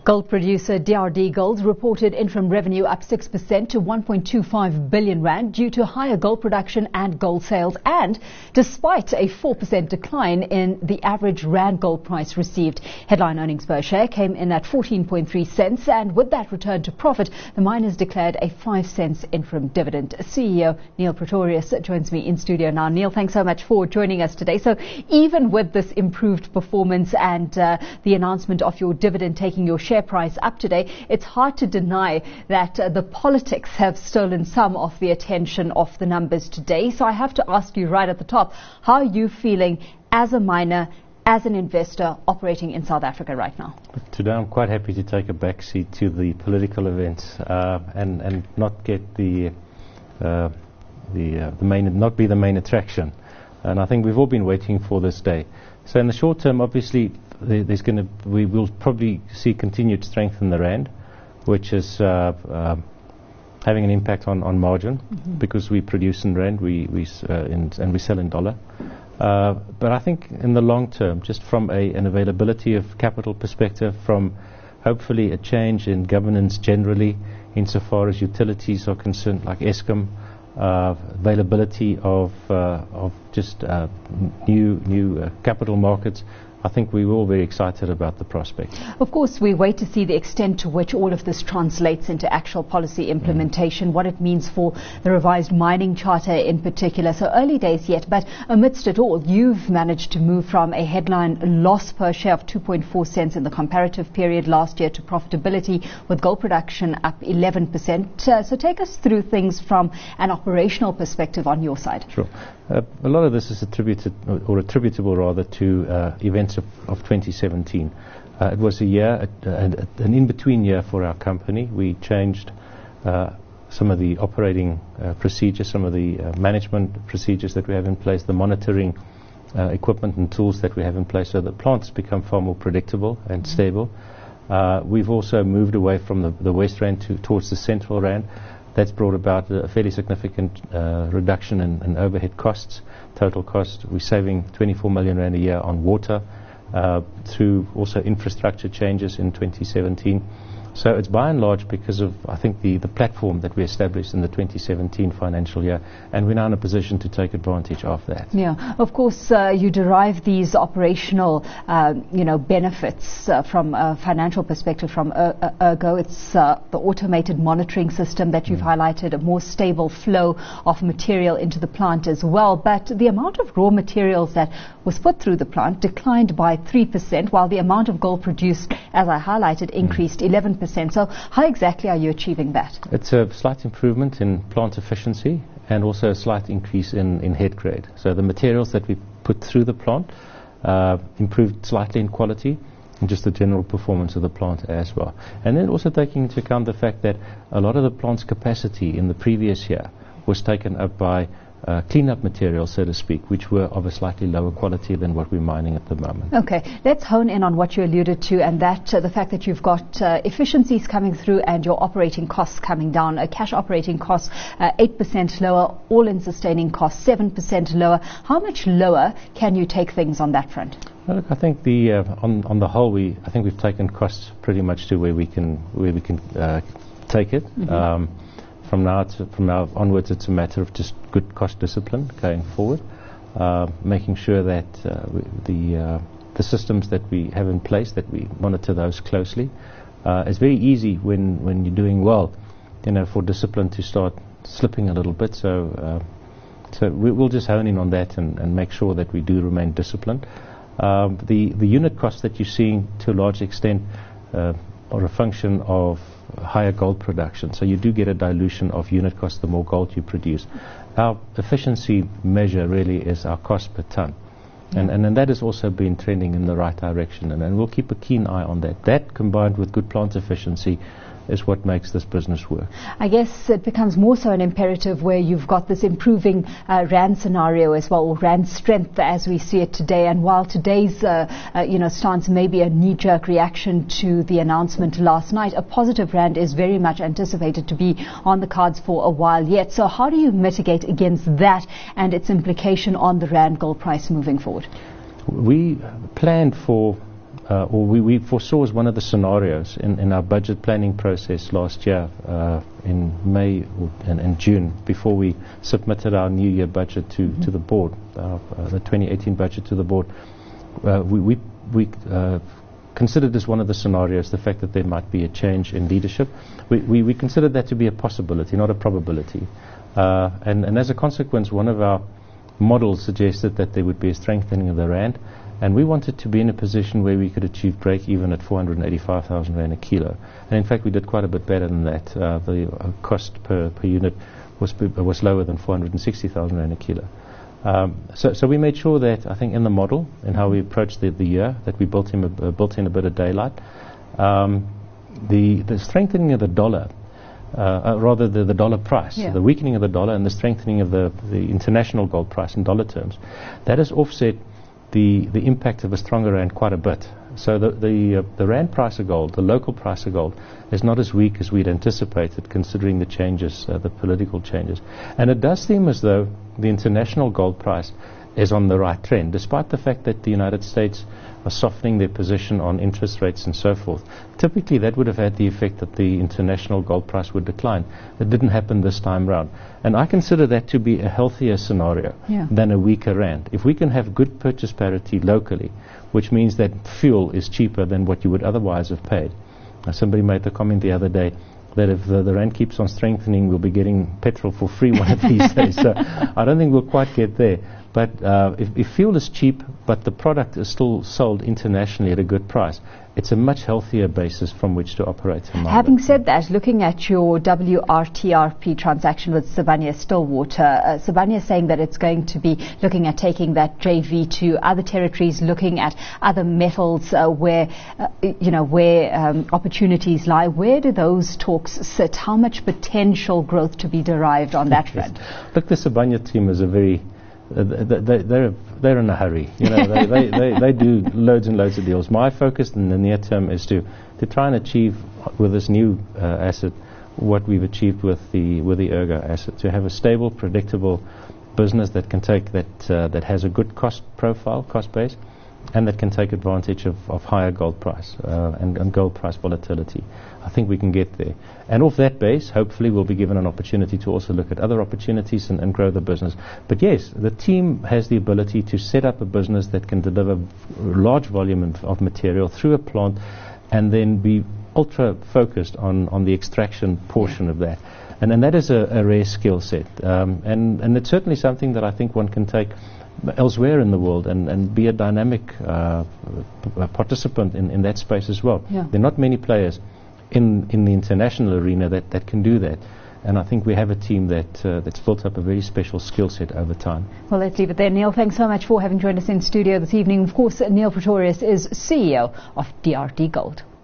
Gold producer DRD Gold reported interim revenue up 6% to 1.25 billion rand due to higher gold production and gold sales, and despite a 4% decline in the average rand gold price received. Headline earnings per share came in at 14.3 cents, and with that return to profit, the miners declared a 5 cents interim dividend. CEO Neil Pretorius joins me in studio now. Neil, thanks so much for joining us today. So even with this improved performance and the announcement of your dividend taking your share price up today, it's hard to deny that the politics have stolen some of the attention of the numbers today. So I have to ask you right at the top, how are you feeling as a miner, as an investor operating in South Africa right now? Today I'm quite happy to take a backseat to the political events and not get not be the main attraction. And I think we've all been waiting for this day. So in the short term, obviously, we will probably see continued strength in the rand, which is having an impact on margin, because we produce in rand, and we sell in dollar. But I think in the long term, just from an availability of capital perspective, from hopefully a change in governance generally, insofar as utilities are concerned, like Eskom, availability of just new capital markets, I think we were all very excited about the prospect. Of course, we wait to see the extent to which all of this translates into actual policy implementation, what it means for the revised mining charter in particular. So early days yet, but amidst it all, you've managed to move from a headline loss per share of 2.4 cents in the comparative period last year to profitability, with gold production up 11%. So take us through things from an operational perspective on your side. Sure. A lot of this is attributable rather to events of 2017. It was a year, an in-between year for our company. We changed some of the operating procedures, some of the management procedures that we have in place, the monitoring equipment and tools that we have in place, so the plant has become far more predictable and stable. We've also moved away from the West Rand towards the Central Rand. That's brought about a fairly significant reduction in overhead costs, total cost. We're saving 24 million rand a year on water through also infrastructure changes in 2017. So it's by and large because of, I think, the platform that we established in the 2017 financial year, and we're now in a position to take advantage of that. Yeah, of course, you derive these operational, benefits from a financial perspective from Ergo. It's the automated monitoring system that you've highlighted, a more stable flow of material into the plant as well. But the amount of raw materials that was put through the plant declined by 3%, while the amount of gold produced, as I highlighted, increased 11%. So how exactly are you achieving that? It's a slight improvement in plant efficiency and also a slight increase in head grade. So the materials that we put through the plant improved slightly in quality, and just the general performance of the plant as well. And then also taking into account the fact that a lot of the plant's capacity in the previous year was taken up by clean-up materials, so to speak, which were of a slightly lower quality than what we're mining at the moment. Okay, let's hone in on what you alluded to, and that the fact that you've got efficiencies coming through and your operating costs coming down. Cash operating costs 8% lower, all-in sustaining costs 7% lower. How much lower can you take things on that front? Well, look, I think on the whole, I think we've taken costs pretty much to where we can take it. From now onwards, it's a matter of just good cost discipline going forward, making sure that the systems that we have in place, that we monitor those closely. It's very easy when you're doing well, for discipline to start slipping a little bit. So we'll just hone in on that and make sure that we do remain disciplined. The unit costs that you're seeing to a large extent are a function of higher gold production. So you do get a dilution of unit cost the more gold you produce. Our efficiency measure really is our cost per ton. And that has also been trending in the right direction. And we'll keep a keen eye on that. That combined with good plant efficiency is what makes this business work. I guess it becomes more so an imperative where you've got this improving rand scenario as well, or rand strength as we see it today. And while today's stance may be a knee-jerk reaction to the announcement last night, a positive rand is very much anticipated to be on the cards for a while yet. So how do you mitigate against that and its implication on the rand gold price moving forward? We planned for or we foresaw as one of the scenarios in our budget planning process last year in May and June, before we submitted our New Year budget to the board, the 2018 budget to the board. We considered as one of the scenarios the fact that there might be a change in leadership. We considered that to be a possibility, not a probability. And as a consequence, one of our models suggested that there would be a strengthening of the rand, and we wanted to be in a position where we could achieve break even at 485,000 rand a kilo. And in fact, we did quite a bit better than that. The cost per unit was lower than 460,000 rand a kilo. So we made sure that, I think, in the model and how we approached the year, that we built in a bit of daylight. The strengthening of the dollar, rather the dollar price, the weakening of the dollar and the strengthening of the international gold price in dollar terms, that has offset the impact of a stronger rand quite a bit. So the rand price of gold, the local price of gold, is not as weak as we'd anticipated, considering the changes, the political changes. And it does seem as though the international gold price is on the right trend, despite the fact that the United States are softening their position on interest rates and so forth. Typically, that would have had the effect that the international gold price would decline. It didn't happen this time round. And I consider that to be a healthier scenario than a weaker rand. If we can have good purchase parity locally, which means that fuel is cheaper than what you would otherwise have paid. Somebody made the comment the other day that if the rand keeps on strengthening, we'll be getting petrol for free one of these days. So I don't think we'll quite get there. But if fuel is cheap, but the product is still sold internationally at a good price, it's a much healthier basis from which to operate. Having said that, looking at your WRTRP transaction with Sibanye-Stillwater, Sibanye is saying that it's going to be looking at taking that JV to other territories, looking at other metals where opportunities lie. Where do those talks sit? How much potential growth to be derived on that front? Look, the Sibanye team is a very they're in a hurry. They do loads and loads of deals. My focus in the near term is to try and achieve with this new asset what we've achieved with the Ergo asset, to have a stable, predictable business that can take that has a good cost profile, cost base, and that can take advantage of higher gold price and gold price volatility. I think we can get there. And off that base, hopefully we'll be given an opportunity to also look at other opportunities and grow the business. But yes, the team has the ability to set up a business that can deliver large volume of material through a plant and then be ultra focused on the extraction portion of that. And that is a rare skill set. And it's certainly something that I think one can take elsewhere in the world and be a dynamic participant in that space as well. There are not many players in the international arena that can do that. And I think we have a team that's built up a very special skill set over time. Well, let's leave it there. Neil, thanks so much for having joined us in studio this evening. Of course, Neil Pretorius is CEO of DRD Gold.